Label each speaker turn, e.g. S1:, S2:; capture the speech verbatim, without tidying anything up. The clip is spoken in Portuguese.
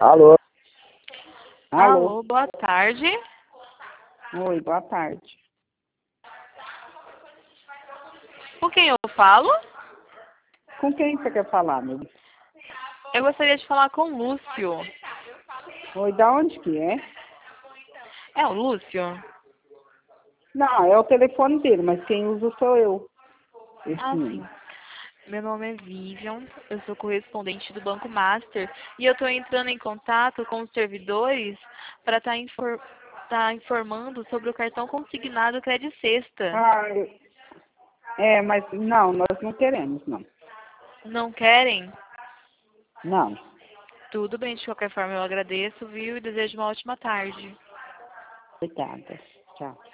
S1: Alô?
S2: Alô?
S3: Alô, boa tarde.
S2: Oi, boa tarde.
S3: Com quem eu falo?
S2: Com quem você quer falar, meu?
S3: Eu gostaria de falar com o Lúcio.
S2: Oi, da onde que é?
S3: É o Lúcio?
S2: Não, é o telefone dele, mas quem usa sou eu. Esse
S3: Ah,
S2: número.
S3: sim. Meu nome é Vivian, eu sou correspondente do Banco Master e eu estou entrando em contato com os servidores para estar infor tá informando sobre o cartão consignado Credit Sexta.
S2: Ah, eu- é, mas não, nós não queremos, não.
S3: Não querem?
S2: Não.
S3: Tudo bem, de qualquer forma eu agradeço, viu, e desejo uma ótima tarde.
S2: Obrigada. Tchau.